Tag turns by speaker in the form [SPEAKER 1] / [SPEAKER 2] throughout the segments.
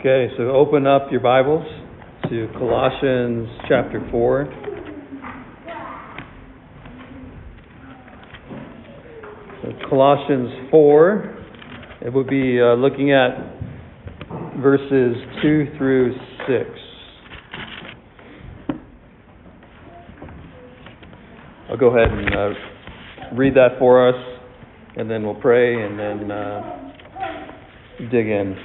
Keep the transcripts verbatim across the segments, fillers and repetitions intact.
[SPEAKER 1] Okay, so open up your Bibles to Colossians chapter four. So Colossians four, it would be uh, looking at verses two through six. I'll go ahead and uh, read that for us, and then we'll pray, and then uh, dig in.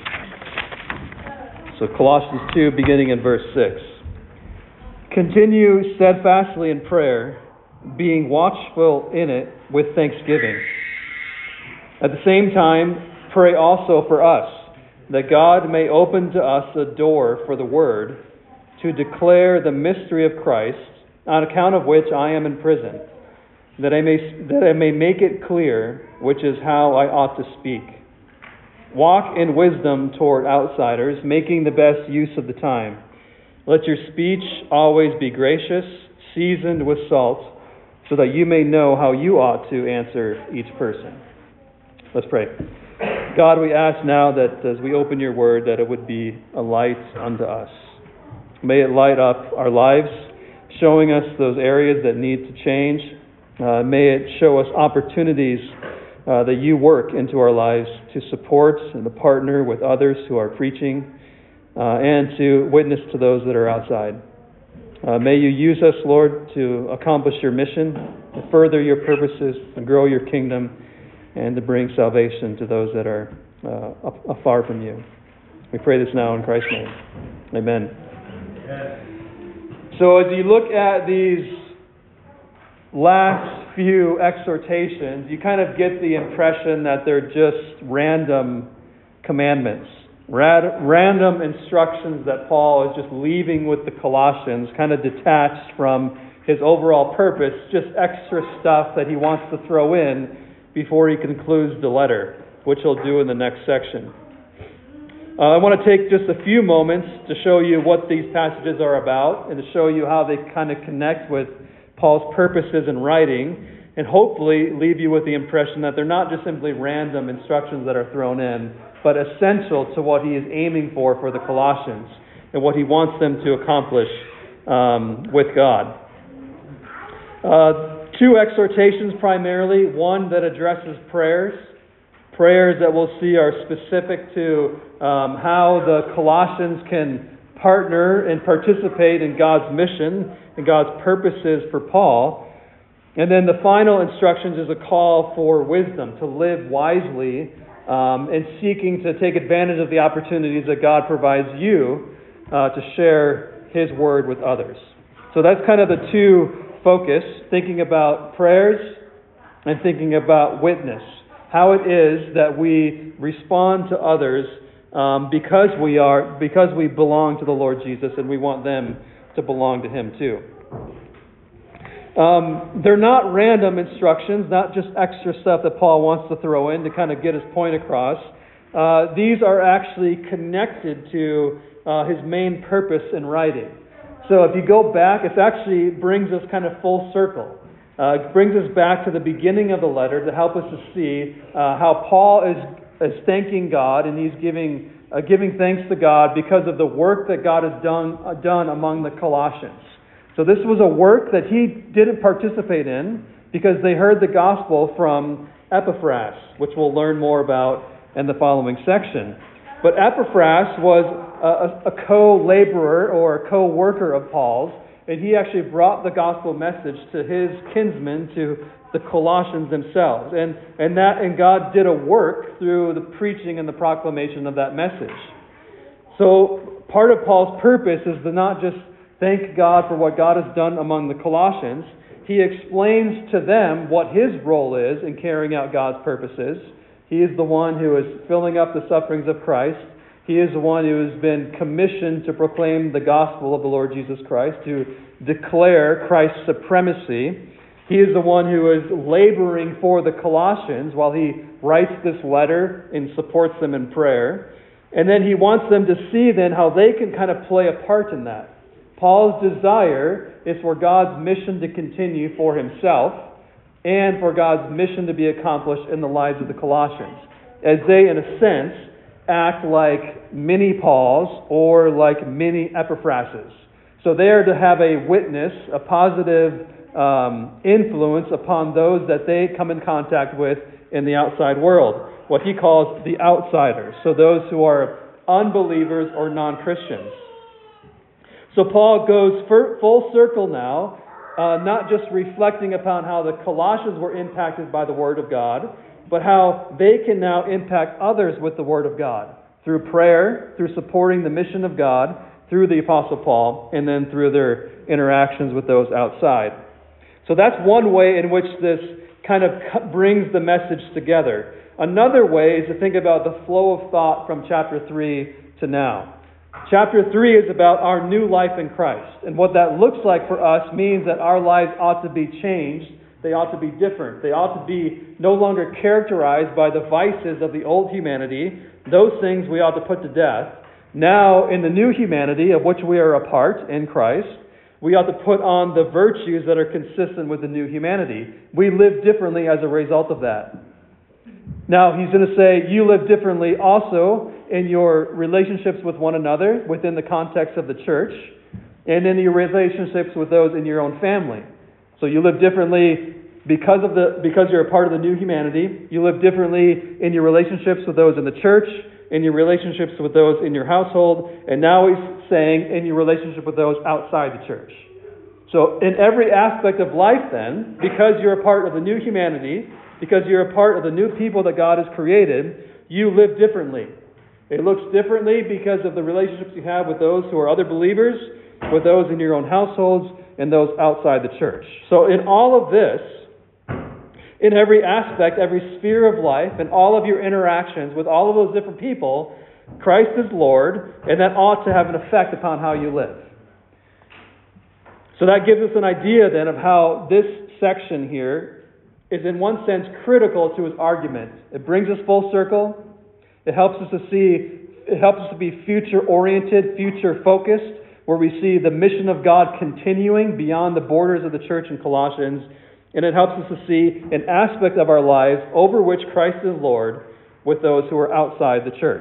[SPEAKER 1] So Colossians two, beginning in verse six. Continue steadfastly in prayer, being watchful in it with thanksgiving. At the same time, pray also for us, that God may open to us a door for the word, to declare the mystery of Christ, on account of which I am in prison, that I may, that I may make it clear which is how I ought to speak. Walk in wisdom toward outsiders, making the best use of the time. Let your speech always be gracious, seasoned with salt, so that you may know how you ought to answer each person. Let's pray. God, we ask now that as we open your word, that it would be a light unto us. May it light up our lives, showing us those areas that need to change. Uh, may it show us opportunities Uh, that you work into our lives to support and to partner with others who are preaching uh, and to witness to those that are outside. Uh, may you use us, Lord, to accomplish your mission, to further your purposes, and grow your kingdom, and to bring salvation to those that are uh, afar from you. We pray this now in Christ's name. Amen. So as you look at these last few exhortations, you kind of get the impression that they're just random commandments, rad- random instructions that Paul is just leaving with the Colossians, kind of detached from his overall purpose, just extra stuff that he wants to throw in before he concludes the letter, which he'll do in the next section. Uh, I want to take just a few moments to show you what these passages are about and to show you how they kind of connect with Paul's purposes in writing, and hopefully leave you with the impression that they're not just simply random instructions that are thrown in, but essential to what he is aiming for for the Colossians and what he wants them to accomplish um, with God. Uh, two exhortations primarily, one that addresses prayers, prayers that we'll see are specific to um, how the Colossians can partner and participate in God's mission and God's purposes for Paul. And then the final instructions is a call for wisdom, to live wisely um, and seeking to take advantage of the opportunities that God provides you uh, to share His word with others. So that's kind of the two focus, thinking about prayers and thinking about witness. How it is that we respond to others um, because we are because we belong to the Lord Jesus and we want them to belong to Him too. Um, they're not random instructions, not just extra stuff that Paul wants to throw in to kind of get his point across. Uh, these are actually connected to uh, his main purpose in writing. So if you go back, it actually brings us kind of full circle. Uh, it brings us back to the beginning of the letter to help us to see uh, how Paul is, is thanking God, and he's giving uh, giving thanks to God because of the work that God has done uh, done among the Colossians. So this was a work that he didn't participate in because they heard the gospel from Epaphras, which we'll learn more about in the following section. But Epaphras was a, a co-laborer or a co-worker of Paul's, and he actually brought the gospel message to his kinsmen, to the Colossians themselves. And, and, that, and God did a work through the preaching and the proclamation of that message. So part of Paul's purpose is to not just thank God for what God has done among the Colossians. He explains to them what his role is in carrying out God's purposes. He is the one who is filling up the sufferings of Christ. He is the one who has been commissioned to proclaim the gospel of the Lord Jesus Christ, to declare Christ's supremacy. He is the one who is laboring for the Colossians while he writes this letter and supports them in prayer. And then he wants them to see then how they can kind of play a part in that. Paul's desire is for God's mission to continue for himself and for God's mission to be accomplished in the lives of the Colossians, as they, in a sense, act like mini Pauls or like mini Epaphrases. So they are to have a witness, a positive um, influence upon those that they come in contact with in the outside world, what he calls the outsiders, so those who are unbelievers or non-Christians. So Paul goes full circle now, uh, not just reflecting upon how the Colossians were impacted by the Word of God, but how they can now impact others with the Word of God through prayer, through supporting the mission of God, through the Apostle Paul, and then through their interactions with those outside. So that's one way in which this kind of brings the message together. Another way is to think about the flow of thought from chapter three to now. Chapter three is about our new life in Christ. And what that looks like for us means that our lives ought to be changed. They ought to be different. They ought to be no longer characterized by the vices of the old humanity. Those things we ought to put to death. Now, in the new humanity of which we are a part in Christ, we ought to put on the virtues that are consistent with the new humanity. We live differently as a result of that. Now, he's going to say, you live differently also in your relationships with one another within the context of the church and in your relationships with those in your own family. So you live differently because of the because you're a part of the new humanity. You live differently in your relationships with those in the church, in your relationships with those in your household, and now he's saying in your relationship with those outside the church. So in every aspect of life then, because you're a part of the new humanity, because you're a part of the new people that God has created, you live differently. It looks differently because of the relationships you have with those who are other believers, with those in your own households, and those outside the church. So in all of this, in every aspect, every sphere of life, and all of your interactions with all of those different people, Christ is Lord, and that ought to have an effect upon how you live. So that gives us an idea then of how this section here is in one sense critical to his argument. It brings us full circle. It helps us to see, it helps us to be future-oriented, future-focused, where we see the mission of God continuing beyond the borders of the church in Colossians. And it helps us to see an aspect of our lives over which Christ is Lord with those who are outside the church.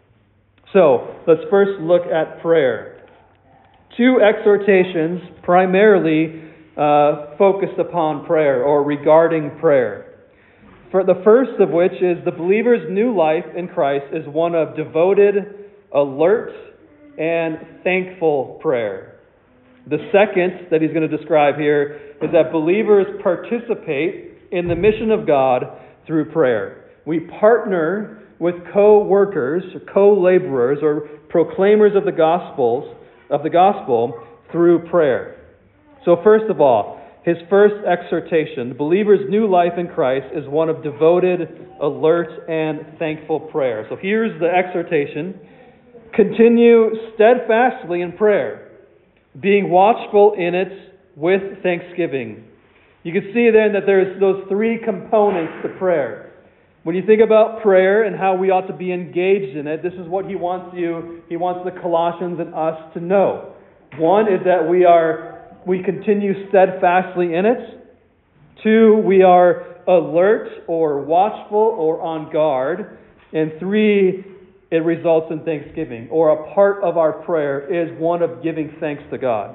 [SPEAKER 1] So, let's first look at prayer. Two exhortations primarily uh, focused upon prayer or regarding prayer. For the first of which is the believer's new life in Christ is one of devoted, alert, and thankful prayer. The second that he's going to describe here is that believers participate in the mission of God through prayer. We partner with co-workers, or co-laborers, or proclaimers of the gospels of the gospel through prayer. So first of all, his first exhortation, the believer's new life in Christ is one of devoted, alert, and thankful prayer. So here's the exhortation. Continue steadfastly in prayer, being watchful in it with thanksgiving. You can see then that there's those three components to prayer. When you think about prayer and how we ought to be engaged in it, this is what he wants you, he wants the Colossians and us to know. One is that we are we continue steadfastly in it. Two, we are alert or watchful or on guard. And three, it results in thanksgiving, or a part of our prayer is one of giving thanks to God.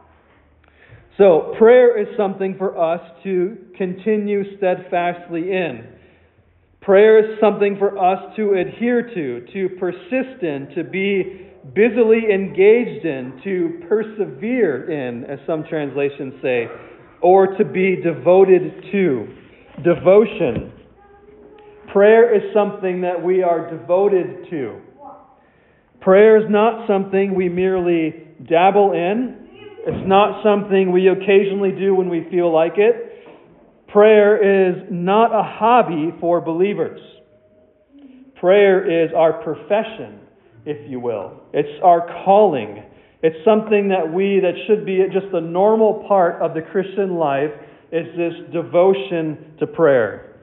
[SPEAKER 1] So, prayer is something for us to continue steadfastly in. Prayer is something for us to adhere to, to persist in, to be busily engaged in, to persevere in, as some translations say, or to be devoted to. Devotion. Prayer is something that we are devoted to. Prayer is not something we merely dabble in. It's not something we occasionally do when we feel like it. Prayer is not a hobby for believers. Prayer is our profession, if you will. It's our calling. It's something that we, that should be just a normal part of the Christian life, is this devotion to prayer.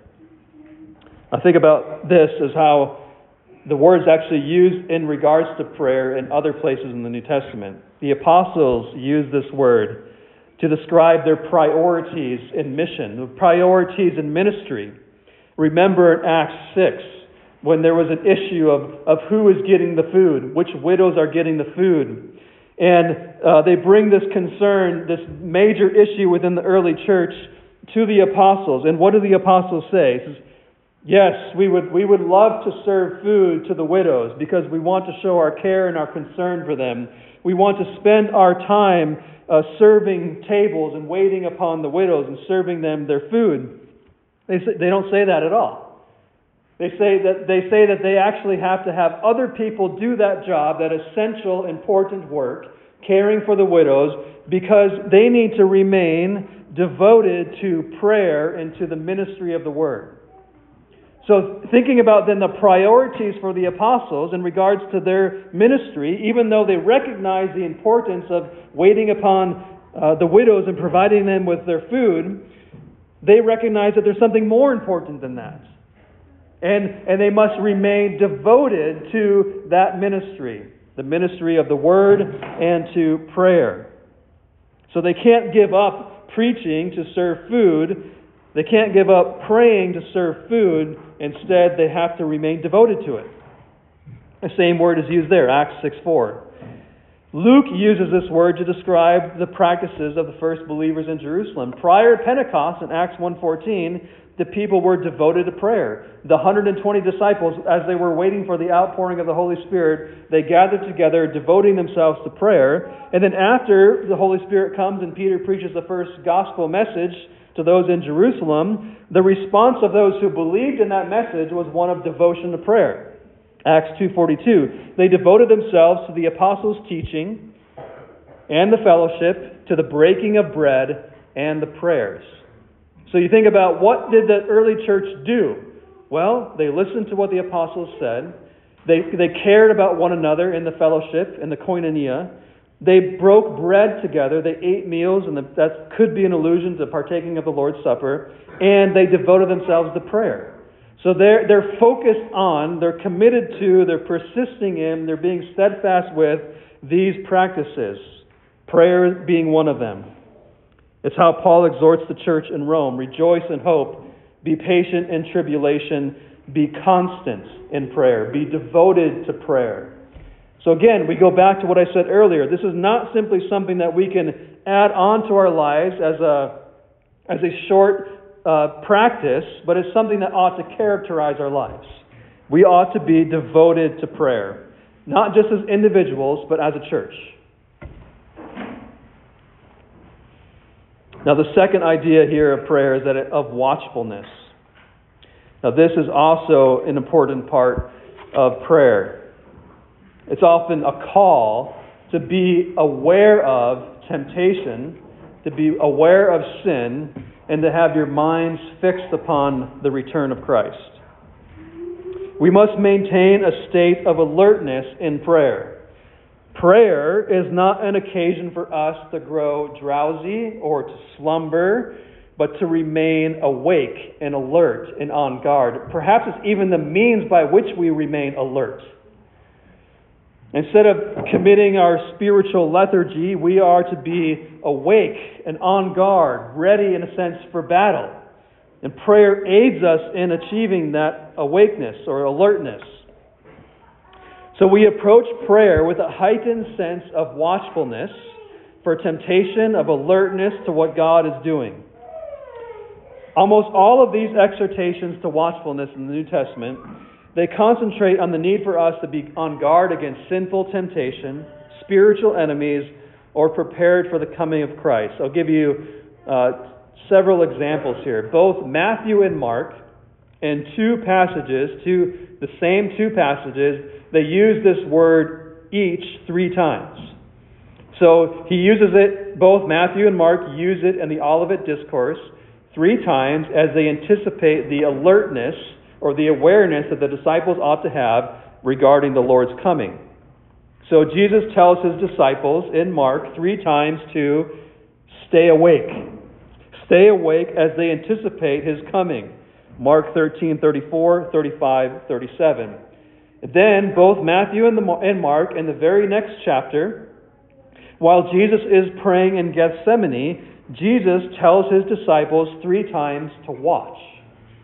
[SPEAKER 1] I think about this as how the word is actually used in regards to prayer in other places in the New Testament. The apostles use this word to describe their priorities in mission, the priorities in ministry. Remember in Acts six, when there was an issue of, of who is getting the food, which widows are getting the food. And uh, they bring this concern, this major issue within the early church to the apostles. And what do the apostles say? It says, yes, we would, we would love to serve food to the widows because we want to show our care and our concern for them. We want to spend our time uh, serving tables and waiting upon the widows and serving them their food. They say, they don't say that at all. They say that they say that they actually have to have other people do that job, that essential, important work, caring for the widows, because they need to remain devoted to prayer and to the ministry of the Word. So thinking about then the priorities for the apostles in regards to their ministry, even though they recognize the importance of waiting upon uh, the widows and providing them with their food, they recognize that there's something more important than that. And, and they must remain devoted to that ministry, the ministry of the Word and to prayer. So they can't give up preaching to serve food. They can't give up praying to serve food. Instead, they have to remain devoted to it. The same word is used there, Acts six four. Luke uses this word to describe the practices of the first believers in Jerusalem. Prior to Pentecost, in Acts one fourteen, the people were devoted to prayer. The one hundred twenty disciples, as they were waiting for the outpouring of the Holy Spirit, they gathered together, devoting themselves to prayer. And then after the Holy Spirit comes and Peter preaches the first gospel message to those in Jerusalem, the response of those who believed in that message was one of devotion to prayer. Acts two forty-two. They devoted themselves to the apostles' teaching and the fellowship, to the breaking of bread and the prayers. So you think about, what did the early church do? Well, they listened to what the apostles said. They, they cared about one another in the fellowship, in the koinonia. They broke bread together. They ate meals, and the, that could be an allusion to partaking of the Lord's Supper. And they devoted themselves to prayer. So they're, they're focused on, they're committed to, they're persisting in, they're being steadfast with these practices. Prayer being one of them. It's how Paul exhorts the church in Rome. Rejoice in hope. Be patient in tribulation. Be constant in prayer. Be devoted to prayer. So again, we go back to what I said earlier. This is not simply something that we can add on to our lives as a, as a short uh, practice, but it's something that ought to characterize our lives. We ought to be devoted to prayer. Not just as individuals, but as a church. Now, the second idea here of prayer is that it, of watchfulness. Now, this is also an important part of prayer. It's often a call to be aware of temptation, to be aware of sin, and to have your minds fixed upon the return of Christ. We must maintain a state of alertness in prayer. Prayer is not an occasion for us to grow drowsy or to slumber, but to remain awake and alert and on guard. Perhaps it's even the means by which we remain alert. Instead of committing our spiritual lethargy, we are to be awake and on guard, ready in a sense for battle. And prayer aids us in achieving that awakeness or alertness. So we approach prayer with a heightened sense of watchfulness for temptation, of alertness to what God is doing. Almost all of these exhortations to watchfulness in the New Testament, they concentrate on the need for us to be on guard against sinful temptation, spiritual enemies, or prepared for the coming of Christ. I'll give you uh, several examples here. Both Matthew and Mark, in two passages, two, the same two passages, they use this word each three times. So he uses it, both Matthew and Mark use it in the Olivet Discourse three times as they anticipate the alertness or the awareness that the disciples ought to have regarding the Lord's coming. So Jesus tells his disciples in Mark three times to stay awake. Stay awake as they anticipate his coming. Mark thirteen, thirty-four, thirty-five, thirty-seven. Then both Matthew and, the, and Mark, in the very next chapter, while Jesus is praying in Gethsemane, Jesus tells his disciples three times to watch.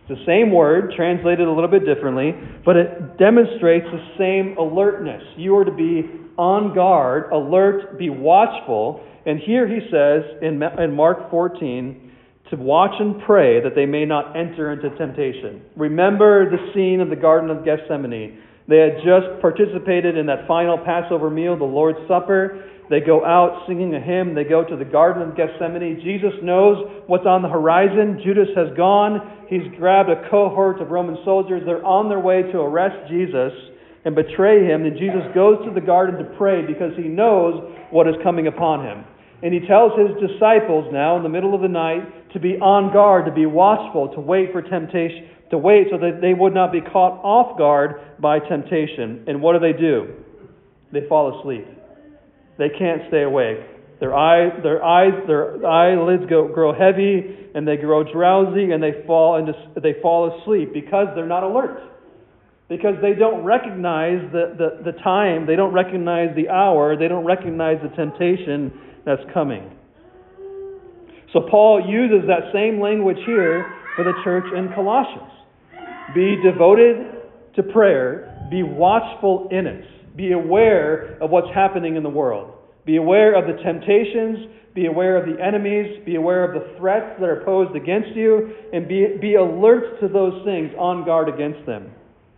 [SPEAKER 1] It's the same word, translated a little bit differently, but it demonstrates the same alertness. You are to be on guard, alert, be watchful. And here he says in in Mark fourteen, to watch and pray that they may not enter into temptation. Remember the scene of the Garden of Gethsemane. They had just participated in that final Passover meal, the Lord's Supper. They go out singing a hymn. They go to the Garden of Gethsemane. Jesus knows what's on the horizon. Judas has gone. He's grabbed a cohort of Roman soldiers. They're on their way to arrest Jesus and betray him. And Jesus goes to the garden to pray because he knows what is coming upon him. And he tells his disciples now in the middle of the night to be on guard, to be watchful, to wait for temptation, to wait so that they would not be caught off guard by temptation. And what do they do? They fall asleep. They can't stay awake. Their eye, their eyes, their eyelids go, grow heavy, and they grow drowsy, and they fall into, they fall asleep because they're not alert. Because they don't recognize the, the, the time, they don't recognize the hour, they don't recognize the temptation that's coming. So Paul uses that same language here for the church in Colossians. Be devoted to prayer. Be watchful in it. Be aware of what's happening in the world. Be aware of the temptations. Be aware of the enemies. Be aware of the threats that are posed against you. And be, be alert to those things, on guard against them.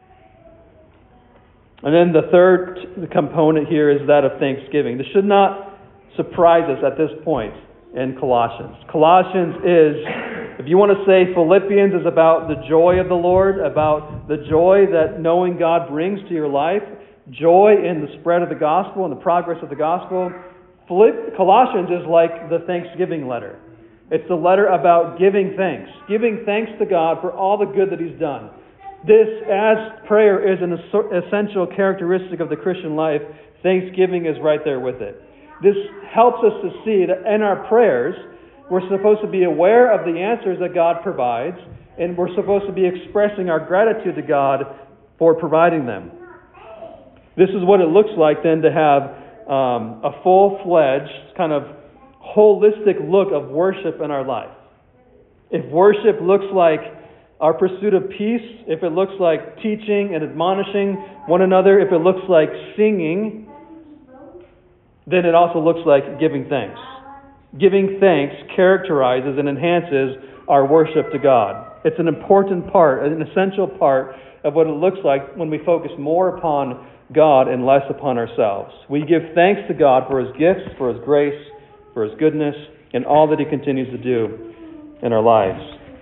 [SPEAKER 1] And then the third component here is that of thanksgiving. This should not surprise us at this point in Colossians. Colossians is, if you want to say Philippians is about the joy of the Lord, about the joy that knowing God brings to your life, joy in the spread of the gospel and the progress of the gospel, Colossians is like the Thanksgiving letter. It's the letter about giving thanks. Giving thanks to God for all the good that He's done. This, as prayer is an essential characteristic of the Christian life, thanksgiving is right there with it. This helps us to see that in our prayers, we're supposed to be aware of the answers that God provides, and we're supposed to be expressing our gratitude to God for providing them. This is what it looks like then to have um, a full-fledged, kind of holistic look of worship in our life. If worship looks like our pursuit of peace, if it looks like teaching and admonishing one another, if it looks like singing, then it also looks like giving thanks. Giving thanks characterizes and enhances our worship to God. It's an important part, an essential part of what it looks like when we focus more upon God and less upon ourselves. We give thanks to God for His gifts, for His grace, for His goodness, and all that He continues to do in our lives.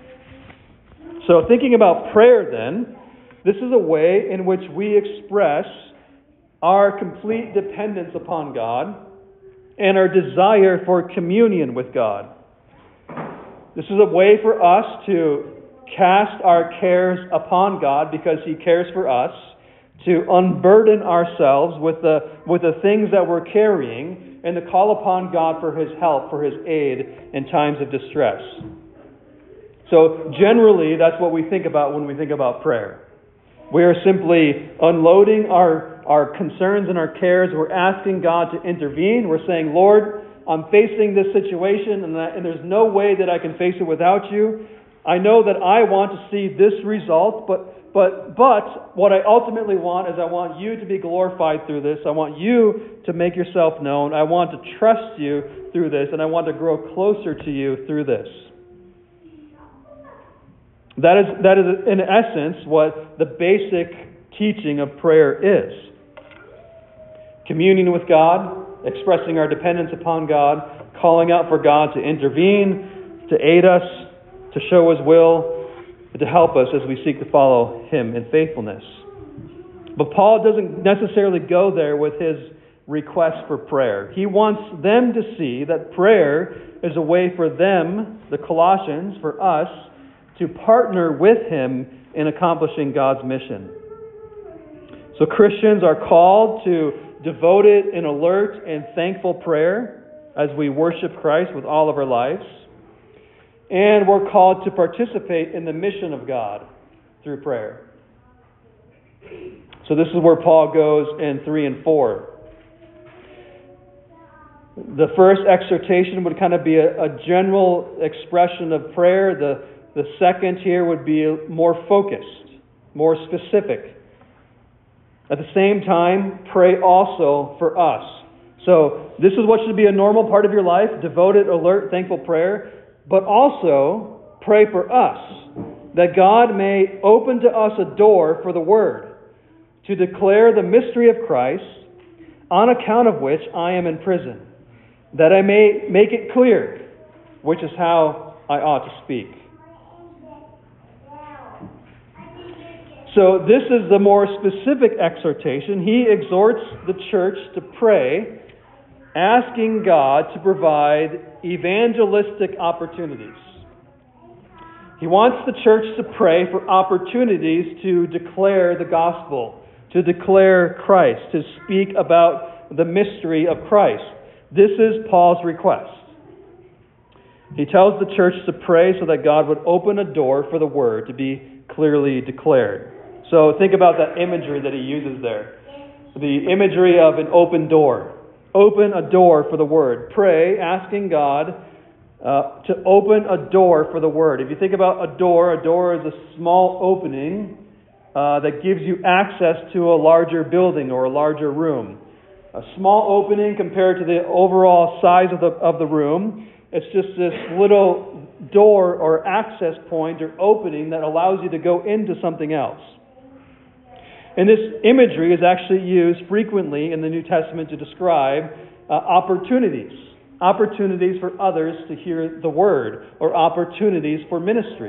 [SPEAKER 1] So thinking about prayer then, this is a way in which we express our complete dependence upon God and our desire for communion with God. This is a way for us to cast our cares upon God because He cares for us, to unburden ourselves with the, with the things that we're carrying, and to call upon God for His help, for His aid in times of distress. So generally, that's what we think about when we think about prayer. We are simply unloading our, our concerns and our cares. We're asking God to intervene. We're saying, Lord, I'm facing this situation, and, that, and there's no way that I can face it without you. I know that I want to see this result, but But but what I ultimately want is I want you to be glorified through this. I want you to make yourself known. I want to trust you through this, and I want to grow closer to you through this. That is, that is in essence what the basic teaching of prayer is. Communing with God, expressing our dependence upon God, calling out for God to intervene, to aid us, to show His will, to help us as we seek to follow Him in faithfulness. But Paul doesn't necessarily go there with his request for prayer. He wants them to see that prayer is a way for them, the Colossians, for us, to partner with Him in accomplishing God's mission. So Christians are called to devoted and alert and thankful prayer as we worship Christ with all of our lives. And we're called to participate in the mission of God through prayer. So this is where Paul goes in three and four. The first exhortation would kind of be a, a general expression of prayer. The The second here would be more focused, more specific. At the same time, pray also for us. So this is what should be a normal part of your life, devoted, alert, thankful prayer, but also pray for us, that God may open to us a door for the Word, to declare the mystery of Christ, on account of which I am in prison, that I may make it clear, which is how I ought to speak. So this is the more specific exhortation. He exhorts the church to pray, asking God to provide evangelistic opportunities. He wants the church to pray for opportunities to declare the gospel, to declare Christ, to speak about the mystery of Christ. This is Paul's request. He tells the church to pray so that God would open a door for the word to be clearly declared. So think about that imagery that he uses there. The imagery of an open door. Open a door for the word. Pray, asking God uh, to open a door for the word. If you think about a door, a door is a small opening uh, that gives you access to a larger building or a larger room. A small opening compared to the overall size of the of the room. It's just this little door or access point or opening that allows you to go into something else. And this imagery is actually used frequently in the New Testament to describe uh, opportunities. Opportunities for others to hear the word, or opportunities for ministry.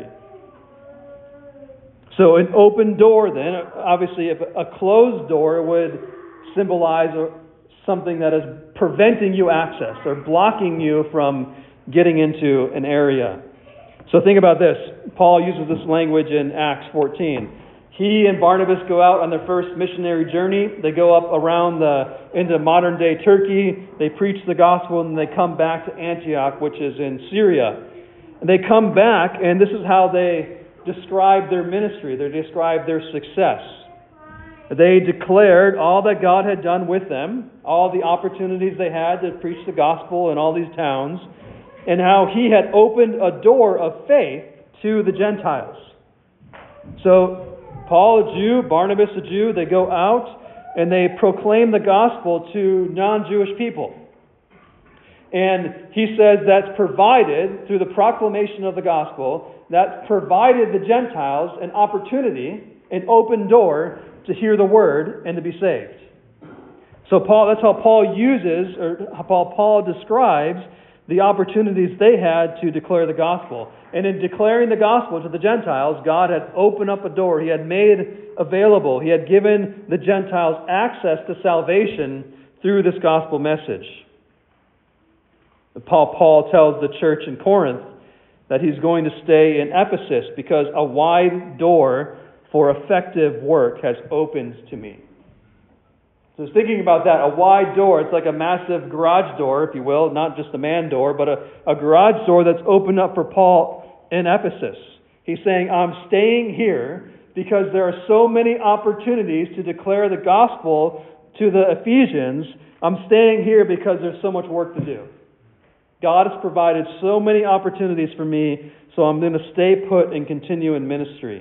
[SPEAKER 1] So an open door then, obviously if a closed door would symbolize something that is preventing you access or blocking you from getting into an area. So think about this. Paul uses this language in Acts fourteen. He and Barnabas go out on their first missionary journey. They go up around the into modern-day Turkey. They preach the gospel, and they come back to Antioch, which is in Syria. And they come back, and this is how they describe their ministry. They describe their success. They declared all that God had done with them, all the opportunities they had to preach the gospel in all these towns, and how He had opened a door of faith to the Gentiles. So Paul, a Jew, Barnabas, a Jew, they go out and they proclaim the gospel to non-Jewish people. And he says that's provided, through the proclamation of the gospel, that's provided the Gentiles an opportunity, an open door to hear the word and to be saved. So Paul, that's how Paul uses, or how Paul describes the opportunities they had to declare the gospel. And in declaring the gospel to the Gentiles, God had opened up a door. He had made available. He had given the Gentiles access to salvation through this gospel message. Paul, Paul tells the church in Corinth that he's going to stay in Ephesus because a wide door for effective work has opened to me. So I was thinking about that, a wide door. It's like a massive garage door, if you will, not just a man door, but a, a garage door that's opened up for Paul in Ephesus. He's saying, I'm staying here because there are so many opportunities to declare the gospel to the Ephesians. I'm staying here because there's so much work to do. God has provided so many opportunities for me, so I'm going to stay put and continue in ministry.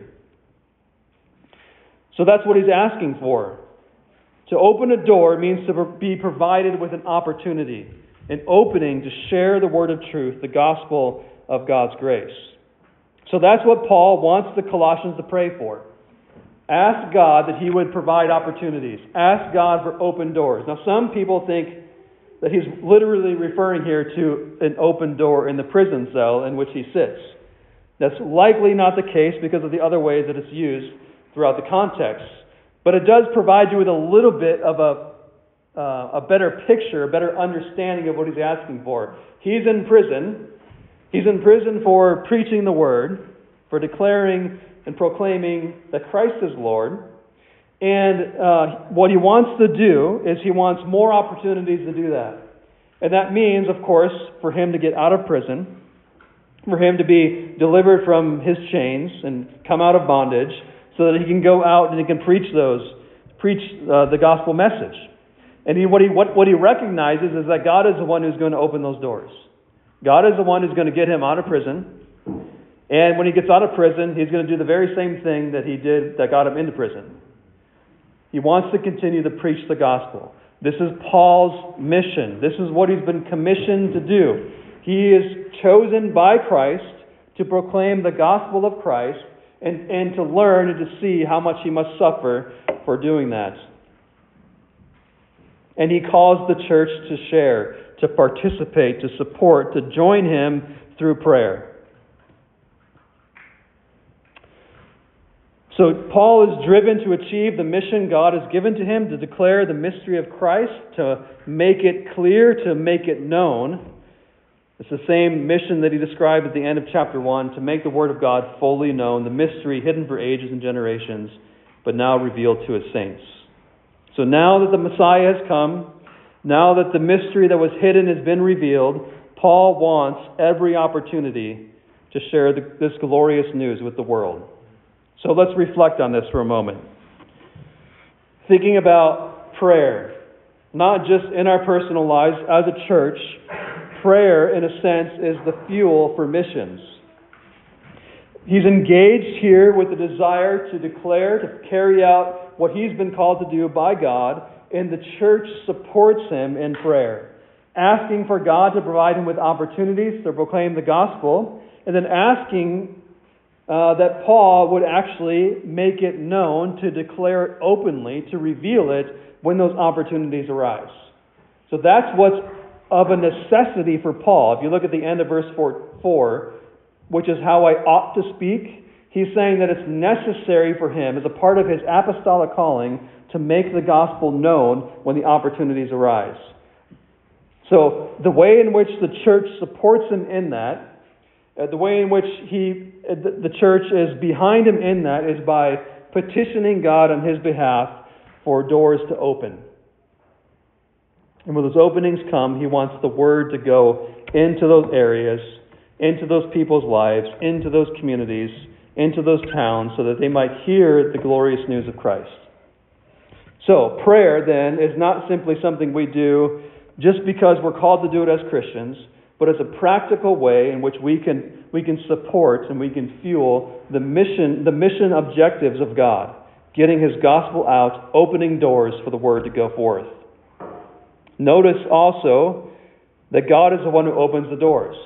[SPEAKER 1] So that's what he's asking for. To open a door means to be provided with an opportunity, an opening to share the word of truth, the gospel of God's grace. So that's what Paul wants the Colossians to pray for. Ask God that He would provide opportunities. Ask God for open doors. Now, some people think that he's literally referring here to an open door in the prison cell in which he sits. That's likely not the case because of the other ways that it's used throughout the context. But it does provide you with a little bit of a, uh, a better picture, a better understanding of what he's asking for. He's in prison. He's in prison for preaching the word, for declaring and proclaiming that Christ is Lord. And uh, what he wants to do is he wants more opportunities to do that. And that means, of course, for him to get out of prison, for him to be delivered from his chains and come out of bondage, so that he can go out and he can preach those, preach uh, the gospel message. And he, what he what, what he recognizes is that God is the one who's going to open those doors. God is the one who's going to get him out of prison, And when he gets out of prison, he's going to do the very same thing that he did that got him into prison. He wants to continue to preach the gospel. This is Paul's mission. This is what he's been commissioned to do. He is chosen by Christ to proclaim the gospel of Christ and, and to learn and to see how much he must suffer for doing that. And he calls the church to share, to participate, to support, to join him through prayer. So Paul is driven to achieve the mission God has given to him, to declare the mystery of Christ, to make it clear, to make it known. It's the same mission that he described at the end of chapter one, to make the Word of God fully known, the mystery hidden for ages and generations, but now revealed to his saints. So now that the Messiah has come, now that the mystery that was hidden has been revealed, Paul wants every opportunity to share the, this glorious news with the world. So let's reflect on this for a moment. Thinking about prayer, not just in our personal lives as a church, prayer, in a sense, is the fuel for missions. He's engaged here with the desire to declare, to carry out what he's been called to do by God, and the church supports him in prayer, asking for God to provide him with opportunities to proclaim the gospel, and then asking uh, that Paul would actually make it known, to declare it openly, to reveal it when those opportunities arise. So that's what's of a necessity for Paul. If you look at the end of verse four, which is how I ought to speak, he's saying that it's necessary for him as a part of his apostolic calling to make the gospel known when the opportunities arise. So the way in which the church supports him in that, uh, the way in which he, uh, the, the church is behind him in that, is by petitioning God on his behalf for doors to open. And when those openings come, he wants the word to go into those areas, into those people's lives, into those communities, into those towns, so that they might hear the glorious news of Christ. So, prayer, then, is not simply something we do just because we're called to do it as Christians, but it's a practical way in which we can we can support and we can fuel the mission, the mission objectives of God, getting His gospel out, opening doors for the word to go forth. Notice also that God is the one who opens the doors.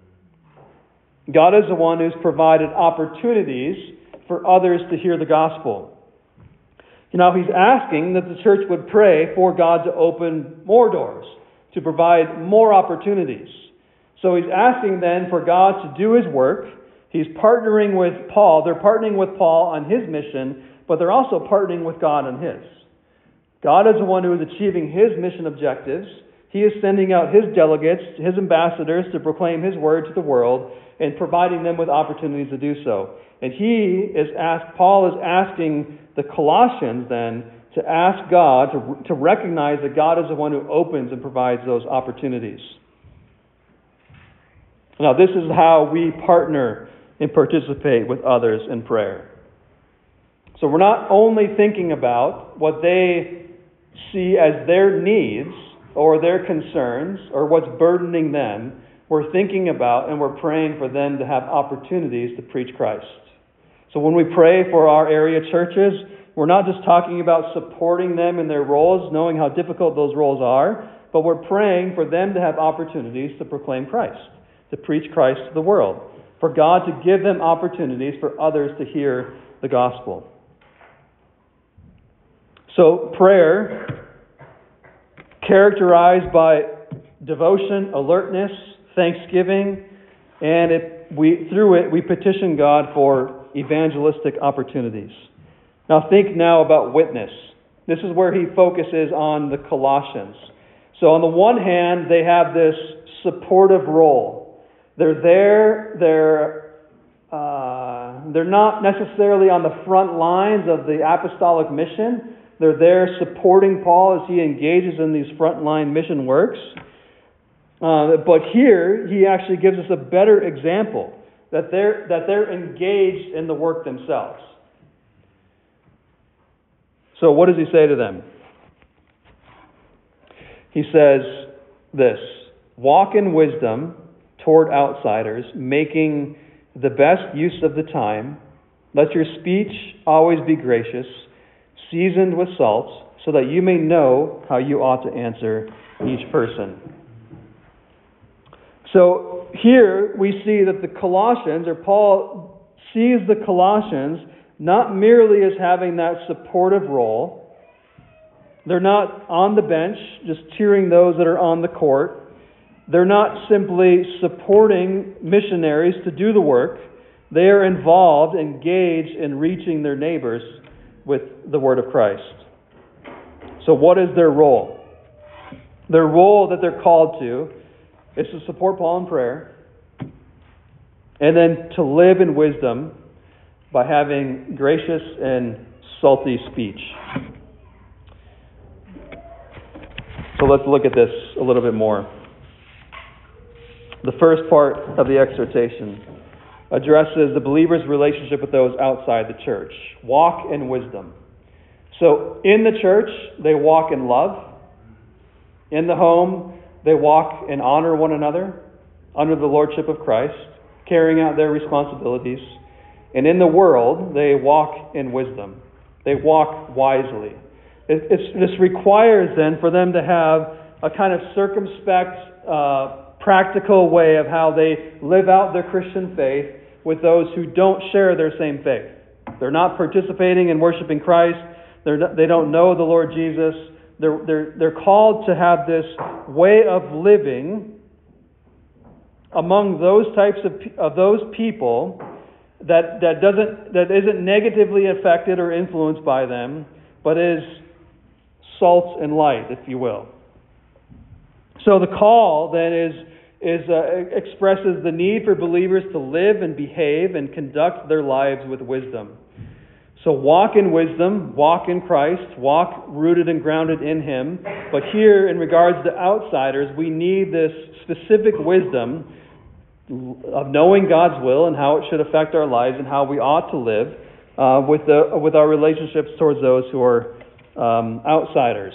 [SPEAKER 1] God is the one who's provided opportunities for others to hear the gospel. Now, He's asking that the church would pray for God to open more doors, to provide more opportunities. So He's asking then for God to do His work. He's partnering with Paul. They're partnering with Paul on his mission, but they're also partnering with God on his. God is the one who is achieving His mission objectives. He is sending out His delegates, His ambassadors, to proclaim His word to the world and providing them with opportunities to do so. And he is asked, Paul is asking the Colossians then to ask God to, to recognize that God is the one who opens and provides those opportunities. Now, this is how we partner and participate with others in prayer. So we're not only thinking about what they see as their needs or their concerns or what's burdening them. We're thinking about and we're praying for them to have opportunities to preach Christ. So when we pray for our area churches, we're not just talking about supporting them in their roles, knowing how difficult those roles are, but we're praying for them to have opportunities to proclaim Christ, to preach Christ to the world, for God to give them opportunities for others to hear the gospel. So prayer, characterized by devotion, alertness, thanksgiving, and it, we through it we petition God for evangelistic opportunities. Now think now about witness. This is where he focuses on the Colossians. So on the one hand, they have this supportive role. They're there, they're uh, they're not necessarily on the front lines of the apostolic mission. They're there supporting Paul as he engages in these frontline mission works. Uh, but here, he actually gives us a better example, that they're, that they're engaged in the work themselves. So what does he say to them? He says this: walk in wisdom toward outsiders, making the best use of the time. Let your speech always be gracious, seasoned with salt, so that you may know how you ought to answer each person. So here we see that the Colossians, or Paul sees the Colossians not merely as having that supportive role. They're not on the bench just cheering those that are on the court. They're not simply supporting missionaries to do the work. They are involved, engaged in reaching their neighbors with the word of Christ. So what is their role? Their role that they're called to is to support Paul in prayer, and then to live in wisdom by having gracious and salty speech. So let's look at this a little bit more. The first part of the exhortation addresses the believer's relationship with those outside the church. Walk in wisdom. So in the church, they walk in love. In the home, they walk and honor one another under the lordship of Christ, carrying out their responsibilities. And in the world, they walk in wisdom. They walk wisely. It, it's, this requires then for them to have a kind of circumspect, uh, practical way of how they live out their Christian faith with those who don't share their same faith. They're not participating in worshiping Christ. They're not, they don't know the Lord Jesus. They're, they're, they're called to have this way of living among those types of, of those people that, that doesn't that isn't negatively affected or influenced by them, but is salt and light, if you will. So the call then is is uh, expresses the need for believers to live and behave and conduct their lives with wisdom. So walk in wisdom, walk in Christ, walk rooted and grounded in Him. But here, in regards to outsiders, we need this specific wisdom of knowing God's will and how it should affect our lives and how we ought to live uh, with the with our relationships towards those who are um, outsiders.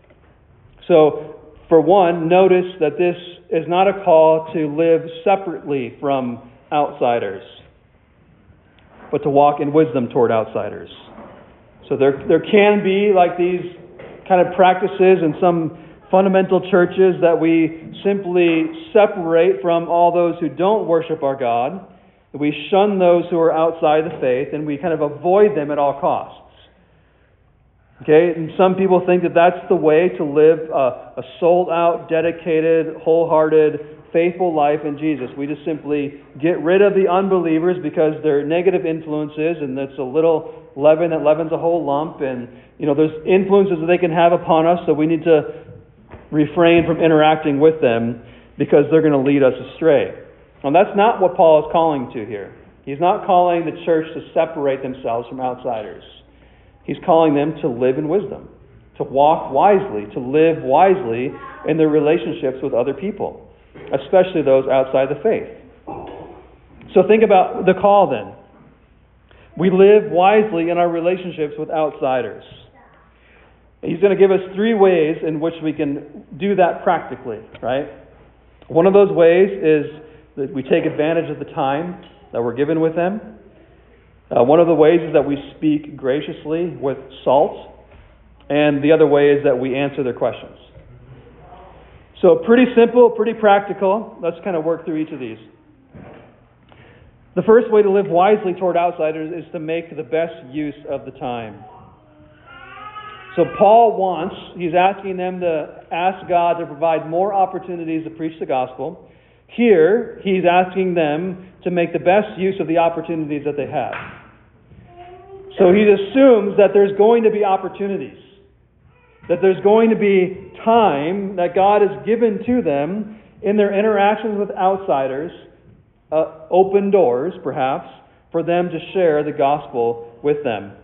[SPEAKER 1] So, for one, notice that this is not a call to live separately from outsiders, but to walk in wisdom toward outsiders. So there there can be like these kind of practices in some fundamental churches that we simply separate from all those who don't worship our God. We shun those who are outside the faith, and we kind of avoid them at all costs. Okay, and some people think that that's the way to live a, a sold-out, dedicated, wholehearted, faithful life in Jesus. We just simply get rid of the unbelievers because they're negative influences, and it's a little leaven that leavens a whole lump, and you know there's influences that they can have upon us, so we need to refrain from interacting with them because they're going to lead us astray. And that's not what Paul is calling to here. He's not calling the church to separate themselves from outsiders. He's calling them to live in wisdom, to walk wisely, to live wisely in their relationships with other people, especially those outside the faith. So think about the call then. We live wisely in our relationships with outsiders. He's going to give us three ways in which we can do that practically, right? One of those ways is that we take advantage of the time that we're given with them. Uh, one of the ways is that we speak graciously with salt. And the other way is that we answer their questions. So pretty simple, pretty practical. Let's kind of work through each of these. The first way to live wisely toward outsiders is to make the best use of the time. So Paul wants, he's asking them to ask God to provide more opportunities to preach the gospel. Here, he's asking them to make the best use of the opportunities that they have. So he assumes that there's going to be opportunities, that there's going to be time that God has given to them in their interactions with outsiders, uh, open doors perhaps, for them to share the gospel with them.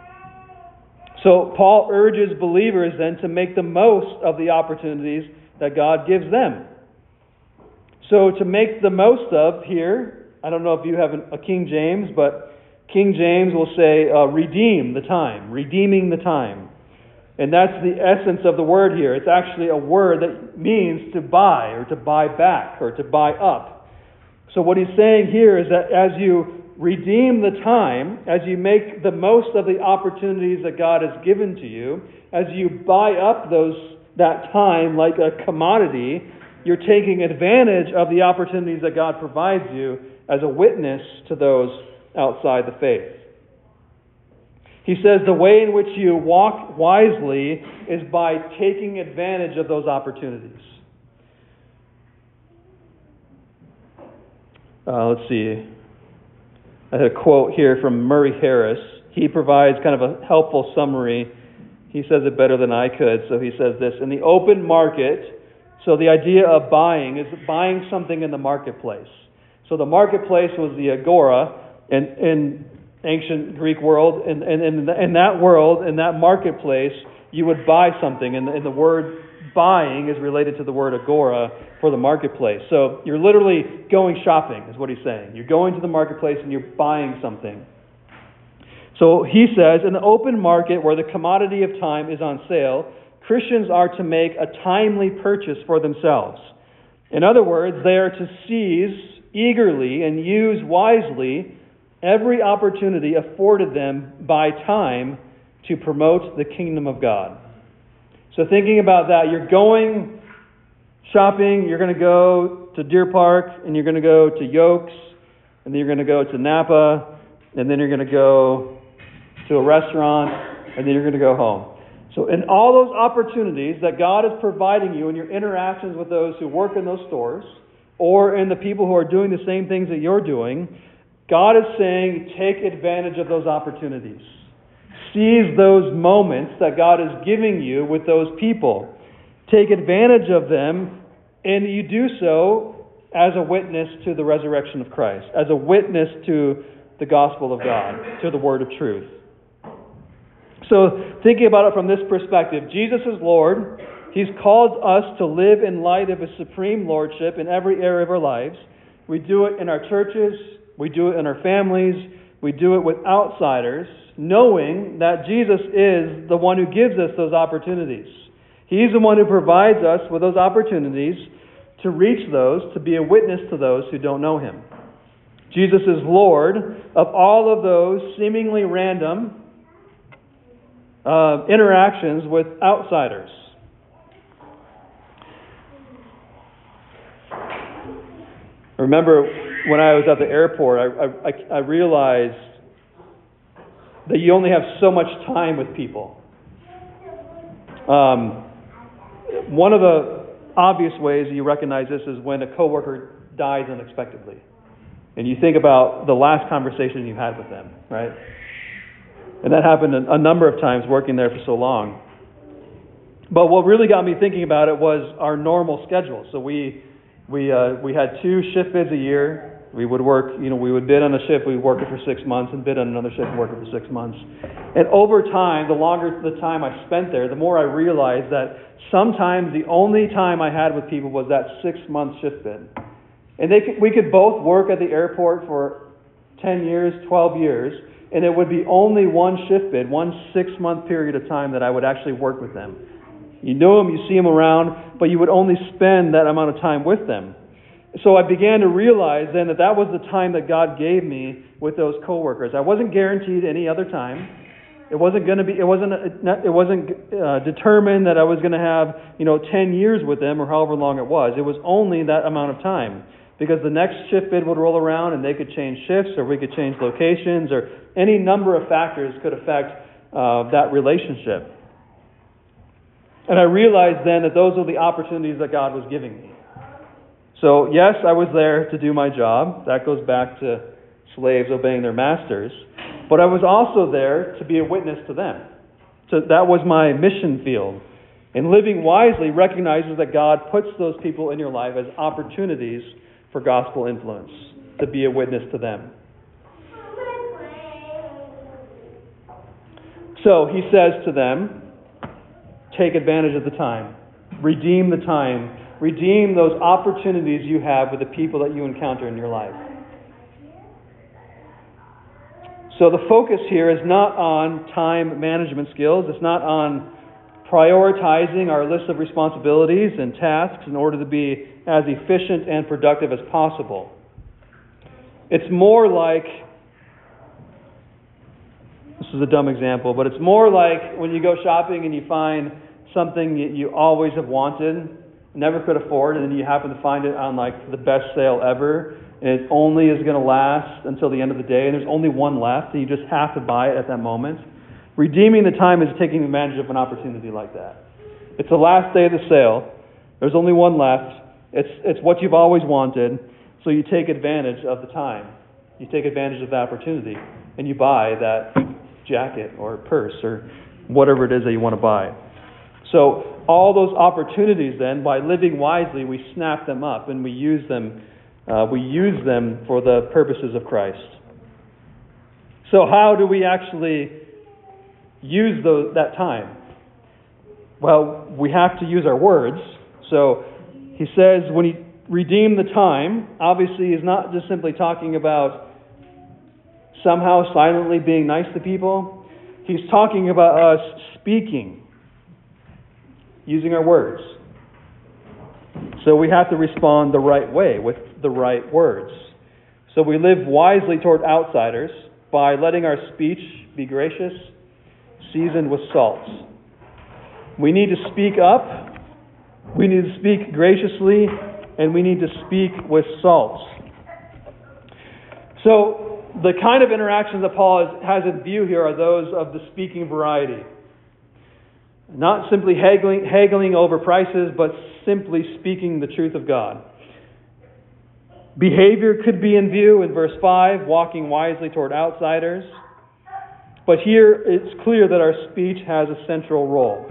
[SPEAKER 1] So Paul urges believers then to make the most of the opportunities that God gives them. So to make the most of here, I don't know if you have a King James, but King James will say uh, redeem the time, redeeming the time. And that's the essence of the word here. It's actually a word that means to buy or to buy back or to buy up. So what he's saying here is that as you redeem the time, as you make the most of the opportunities that God has given to you, as you buy up those that time like a commodity, you're taking advantage of the opportunities that God provides you as a witness to those outside the faith. He says the way in which you walk wisely is by taking advantage of those opportunities. Uh, let's see. I had a quote here from Murray Harris. He provides kind of a helpful summary. He says it better than I could. So he says this: in the open market, so the idea of buying is buying something in the marketplace. So the marketplace was the agora in, in ancient Greek world. And in, in, in, in that world, in that marketplace, you would buy something. And the, and the word buying is related to the word agora for the marketplace. So you're literally going shopping, is what he's saying. You're going to the marketplace and you're buying something. So he says, in the open market where the commodity of time is on sale, Christians are to make a timely purchase for themselves. In other words, they are to seize eagerly and use wisely every opportunity afforded them by time to promote the kingdom of God. So thinking about that, you're going shopping, you're going to go to Deer Park, and you're going to go to Yokes, and then you're going to go to Napa, and then you're going to go to a restaurant, and then you're going to go home. So in all those opportunities that God is providing you in your interactions with those who work in those stores, or in the people who are doing the same things that you're doing, God is saying, take advantage of those opportunities. Seize those moments that God is giving you with those people. Take advantage of them, and you do so as a witness to the resurrection of Christ, as a witness to the gospel of God, to the word of truth. So, thinking about it from this perspective, Jesus is Lord. He's called us to live in light of His supreme lordship in every area of our lives. We do it in our churches. We do it in our families. We do it with outsiders, knowing that Jesus is the one who gives us those opportunities. He's the one who provides us with those opportunities to reach those, to be a witness to those who don't know Him. Jesus is Lord of all of those seemingly random uh, interactions with outsiders. I remember when I was at the airport, I, I, I realized that you only have so much time with people. Um, one of the obvious ways you recognize this is when a coworker dies unexpectedly. And you think about the last conversation you had with them, right? And that happened a, a number of times working there for so long. But what really got me thinking about it was our normal schedule. So we we uh, we had two shift bids a year. We would work, you know, we would bid on a shift, we'd work it for six months, and bid on another shift and work it for six months. And over time, the longer the time I spent there, the more I realized that sometimes the only time I had with people was that six-month shift bid. And they could, we could both work at the airport for ten years, twelve years, and it would be only one shift bid, one six-month period of time that I would actually work with them. You know them, you see them around, but you would only spend that amount of time with them. So I began to realize then that that was the time that God gave me with those coworkers. I wasn't guaranteed any other time. It wasn't going to be. It wasn't. It wasn't uh, determined that I was going to have, you know, ten years with them or however long it was. It was only that amount of time, because the next shift bid would roll around and they could change shifts, or we could change locations, or any number of factors could affect uh, that relationship. And I realized then that those were the opportunities that God was giving me. So, yes, I was there to do my job. That goes back to slaves obeying their masters. But I was also there to be a witness to them. So that was my mission field. And living wisely recognizes that God puts those people in your life as opportunities for gospel influence, to be a witness to them. So he says to them, take advantage of the time. Redeem the time. Redeem those opportunities you have with the people that you encounter in your life. So the focus here is not on time management skills. It's not on prioritizing our list of responsibilities and tasks in order to be as efficient and productive as possible. It's more like, this is a dumb example, but it's more like when you go shopping and you find something that you always have wanted, never could afford, and then you happen to find it on like the best sale ever, and it only is going to last until the end of the day, and there's only one left, and you just have to buy it at that moment. Redeeming the time is taking advantage of an opportunity like that. It's the last day of the sale. There's only one left. It's it's what you've always wanted, so you take advantage of the time. You take advantage of the opportunity, and you buy that jacket or purse or whatever it is that you want to buy. So all those opportunities then, by living wisely, we snap them up and we use them. Uh, we use them for the purposes of Christ. So how do we actually use those, that time? Well, we have to use our words. So he says when he redeemed the time, obviously he's not just simply talking about somehow silently being nice to people. He's talking about us speaking, using our words. So we have to respond the right way with the right words. So we live wisely toward outsiders by letting our speech be gracious, seasoned with salt. We need to speak up, we need to speak graciously, and we need to speak with salt. So the kind of interactions that Paul has in view here are those of the speaking variety. Not simply haggling, haggling over prices, but simply speaking the truth of God. Behavior could be in view in verse five, walking wisely toward outsiders. But here it's clear that our speech has a central role.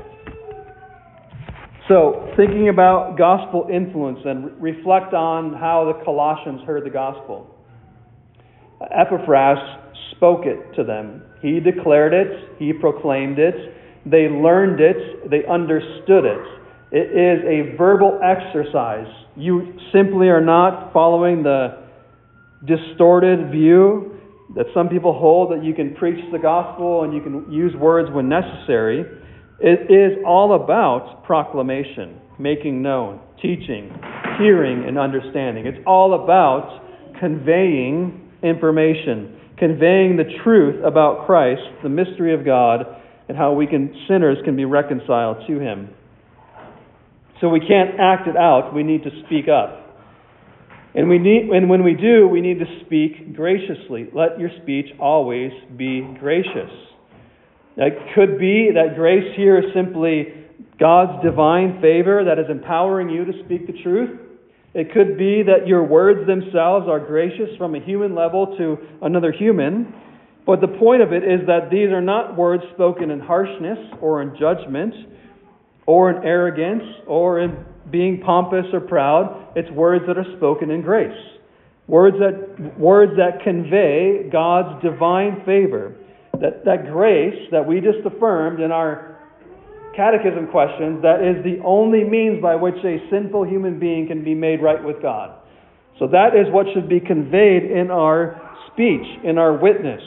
[SPEAKER 1] So, thinking about gospel influence and re- reflect on how the Colossians heard the gospel. Epaphras spoke it to them. He declared it. He proclaimed it. They learned it. They understood it. It is a verbal exercise. You simply are not following the distorted view that some people hold that you can preach the gospel and you can use words when necessary. It is all about proclamation, making known, teaching, hearing, and understanding. It's all about conveying information, conveying the truth about Christ, the mystery of God, and how we can sinners can be reconciled to Him. So we can't act it out. We need to speak up. And we need, and when we do, we need to speak graciously. Let your speech always be gracious. It could be that grace here is simply God's divine favor that is empowering you to speak the truth. It could be that your words themselves are gracious from a human level to another human. But the point of it is that these are not words spoken in harshness or in judgment or in arrogance or in being pompous or proud. It's words that are spoken in grace. Words that, words that convey God's divine favor. That, that grace that we just affirmed in our catechism questions, that is the only means by which a sinful human being can be made right with God. So that is what should be conveyed in our speech, in our witness.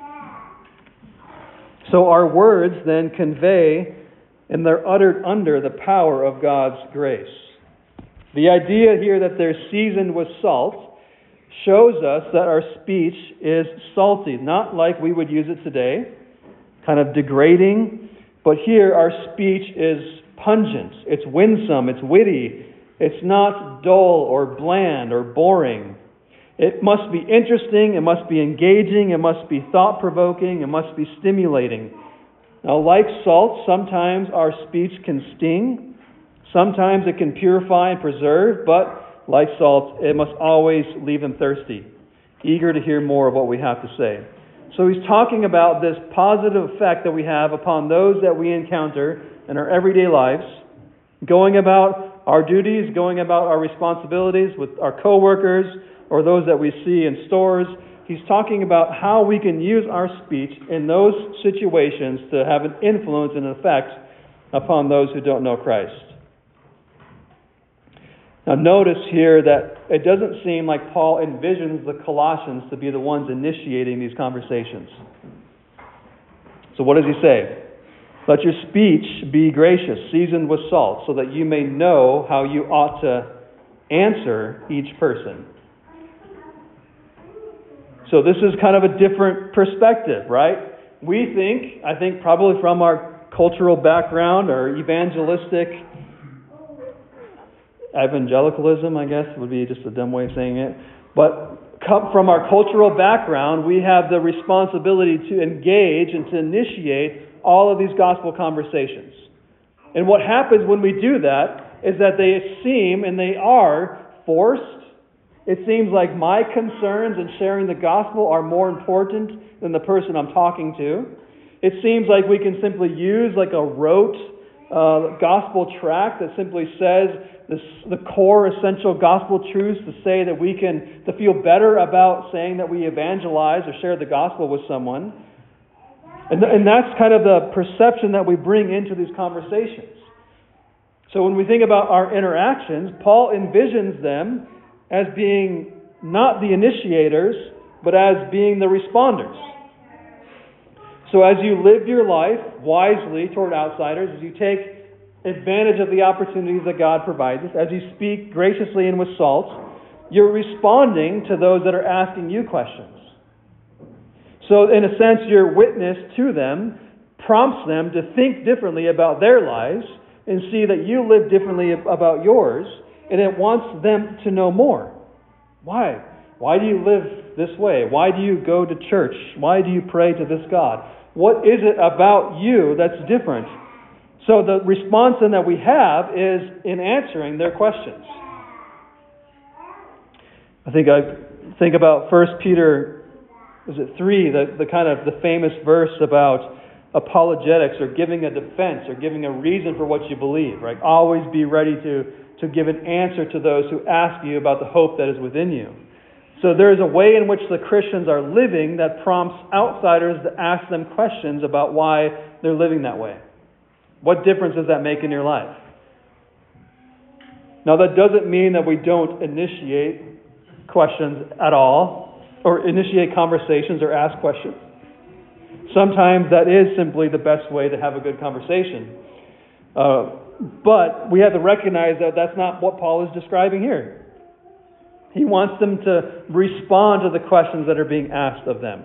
[SPEAKER 1] So our words then convey, and they're uttered under the power of God's grace. The idea here that they're seasoned with salt shows us that our speech is salty, not like we would use it today, kind of degrading, but here our speech is pungent, it's winsome, it's witty, it's not dull or bland or boring. It must be interesting, it must be engaging, it must be thought-provoking, it must be stimulating. Now, like salt, sometimes our speech can sting, sometimes it can purify and preserve, but like salt, it must always leave them thirsty, eager to hear more of what we have to say. So he's talking about this positive effect that we have upon those that we encounter in our everyday lives, going about our duties, going about our responsibilities with our coworkers or those that we see in stores. He's talking about how we can use our speech in those situations to have an influence and an effect upon those who don't know Christ. Now notice here that it doesn't seem like Paul envisions the Colossians to be the ones initiating these conversations. So what does he say? Let your speech be gracious, seasoned with salt, so that you may know how you ought to answer each person. So this is kind of a different perspective, right? We think, I think probably from our cultural background or evangelistic, evangelicalism, I guess, would be just a dumb way of saying it. But come from our cultural background, we have the responsibility to engage and to initiate all of these gospel conversations. And what happens when we do that is that they seem, and they are, forced. It seems like my concerns in sharing the gospel are more important than the person I'm talking to. It seems like we can simply use like a rote uh, gospel tract that simply says this, the core essential gospel truths to say that we can, to feel better about saying that we evangelize or share the gospel with someone. And, th- and that's kind of the perception that we bring into these conversations. So when we think about our interactions, Paul envisions them as being not the initiators, but as being the responders. So as you live your life wisely toward outsiders, as you take advantage of the opportunities that God provides us, as you speak graciously and with salt, you're responding to those that are asking you questions. So in a sense, your witness to them prompts them to think differently about their lives and see that you live differently about yours, and it wants them to know more. Why? Why do you live this way? Why do you go to church? Why do you pray to this God? What is it about you that's different? So the response then that we have is in answering their questions. I think I think about First Peter, is it three, the, the kind of the famous verse about apologetics or giving a defense or giving a reason for what you believe, right? Always be ready to, to give an answer to those who ask you about the hope that is within you. So there is a way in which the Christians are living that prompts outsiders to ask them questions about why they're living that way. What difference does that make in your life? Now that doesn't mean that we don't initiate questions at all, or initiate conversations or ask questions. Sometimes that is simply the best way to have a good conversation. Uh, but we have to recognize that that's not what Paul is describing here. He wants them to respond to the questions that are being asked of them.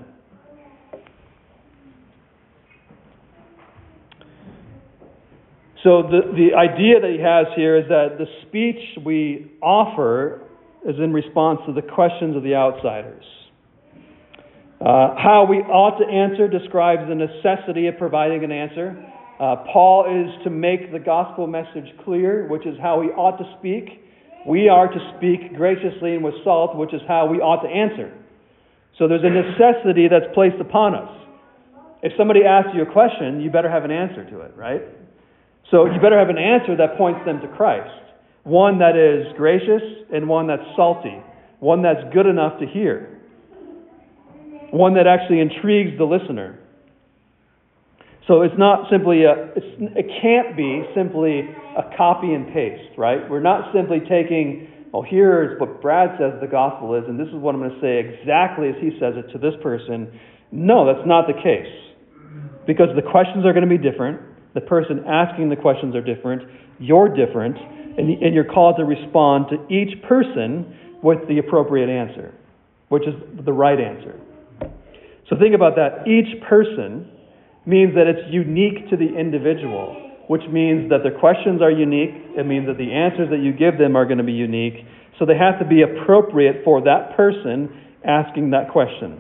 [SPEAKER 1] So the, the idea that he has here is that the speech we offer is in response to the questions of the outsiders. Uh, how we ought to answer describes the necessity of providing an answer. Uh, Paul is to make the gospel message clear, which is how we ought to speak. We are to speak graciously and with salt, which is how we ought to answer. So there's a necessity that's placed upon us. If somebody asks you a question, you better have an answer to it, right? So you better have an answer that points them to Christ. One that is gracious and one that's salty. One that's good enough to hear. One that actually intrigues the listener. So it's not simply a, it's, it can't be simply a copy and paste, right? We're not simply taking, oh, here's what Brad says the gospel is, and this is what I'm going to say exactly as he says it to this person. No, that's not the case. Because the questions are going to be different. The person asking the questions are different. You're different. And, and you're called to respond to each person with the appropriate answer, which is the right answer. So think about that. Each person means that it's unique to the individual, which means that the questions are unique. It means that the answers that you give them are going to be unique. So they have to be appropriate for that person asking that question.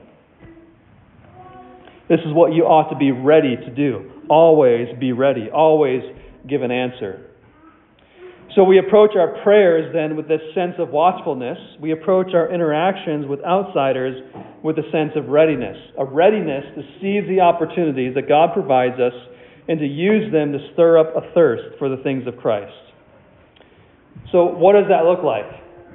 [SPEAKER 1] This is what you ought to be ready to do. Always be ready. Always give an answer. So we approach our prayers then with this sense of watchfulness. We approach our interactions with outsiders with a sense of readiness. A readiness to seize the opportunities that God provides us and to use them to stir up a thirst for the things of Christ. So what does that look like?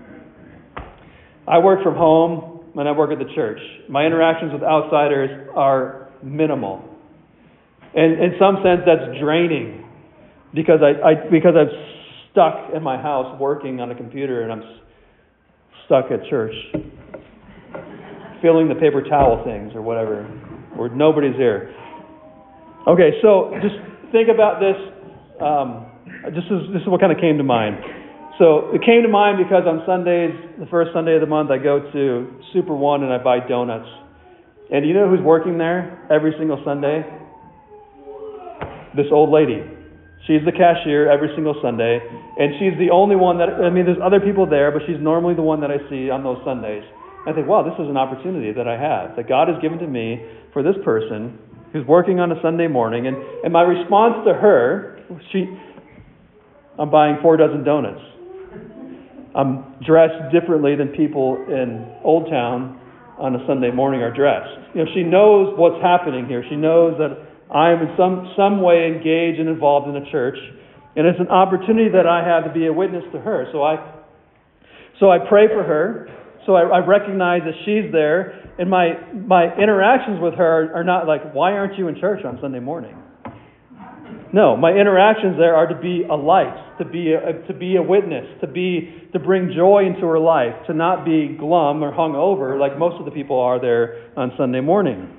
[SPEAKER 1] I work from home and I work at the church. My interactions with outsiders are minimal. And in some sense that's draining because I, I because I've stuck in my house working on a computer and I'm stuck at church filling the paper towel things or whatever, where nobody's there. Okay, so just think about this. Um, this is this is what kind of came to mind. So it came to mind because on Sundays, the first Sunday of the month, I go to Super One and I buy donuts. And you know who's working there every single Sunday? This old lady. She's the cashier every single Sunday, and she's the only one that, I mean, there's other people there, but she's normally the one that I see on those Sundays. I think, wow, this is an opportunity that I have, that God has given to me for this person who's working on a Sunday morning. And, and my response to her, she, I'm buying four dozen donuts. I'm dressed differently than people in Old Town on a Sunday morning are dressed. You know, she knows what's happening here. She knows that I am in some, some way engaged and involved in the church, and it's an opportunity that I have to be a witness to her. So I, so I pray for her. So I, I recognize that she's there, and my my interactions with her are not like, why aren't you in church on Sunday morning? No, my interactions there are to be a light, to be a, to be a witness, to be to bring joy into her life, to not be glum or hung over like most of the people are there on Sunday morning.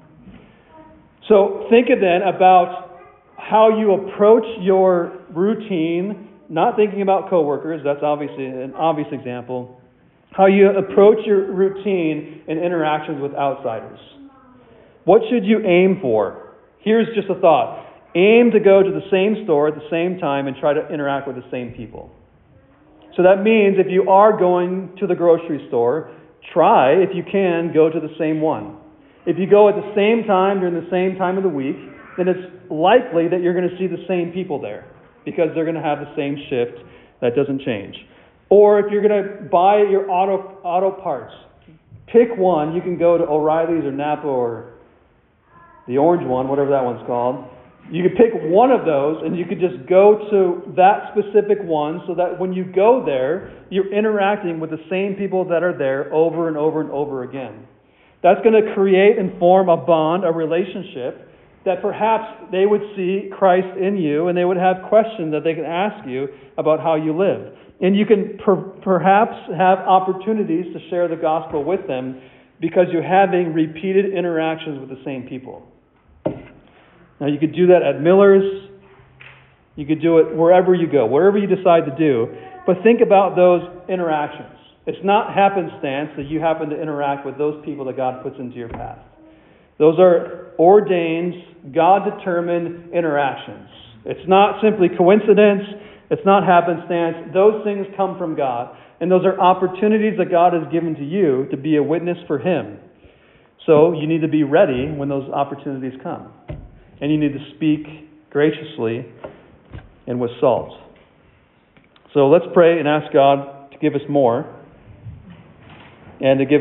[SPEAKER 1] So think then about how you approach your routine, not thinking about coworkers, that's obviously an obvious example. How you approach your routine and interactions with outsiders. What should you aim for? Here's just a thought. Aim to go to the same store at the same time and try to interact with the same people. So that means if you are going to the grocery store, try, if you can, go to the same one. If you go at the same time during the same time of the week, then it's likely that you're going to see the same people there because they're going to have the same shift. That doesn't change. Or if you're going to buy your auto auto parts, pick one. You can go to O'Reilly's or Napa or the orange one, whatever that one's called. You could pick one of those and you could just go to that specific one so that when you go there, you're interacting with the same people that are there over and over and over again. That's going to create and form a bond, a relationship, that perhaps they would see Christ in you and they would have questions that they can ask you about how you live. And you can per- perhaps have opportunities to share the gospel with them because you're having repeated interactions with the same people. Now you could do that at Miller's. You could do it wherever you go, wherever you decide to do. But think about those interactions. It's not happenstance that you happen to interact with those people that God puts into your path. Those are ordained, God-determined interactions. It's not simply coincidence. It's not happenstance. Those things come from God. And those are opportunities that God has given to you to be a witness for Him. So you need to be ready when those opportunities come. And you need to speak graciously and with salt. So let's pray and ask God to give us more and to give